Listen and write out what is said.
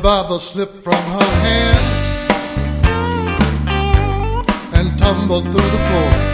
Bible slipped from her hand and tumbled through the floor.